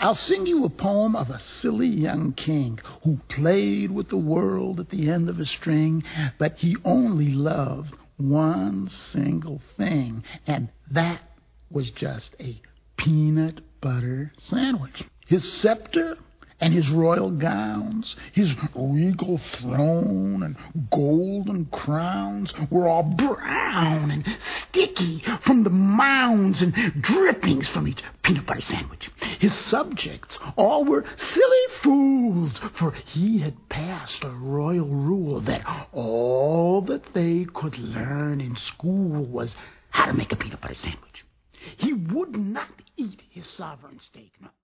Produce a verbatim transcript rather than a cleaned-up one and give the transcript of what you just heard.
I'll sing you a poem of a silly young king who played with the world at the end of a string, but he only loved one single thing, and that was just a peanut butter sandwich. His scepter and his royal gowns, his regal throne and golden crowns were all brown and sticky from the mounds and drippings from each peanut butter sandwich. His subjects all were silly fools, for he had passed a royal rule that all that they could learn in school was how to make a peanut butter sandwich. He would not eat his sovereign steak. No.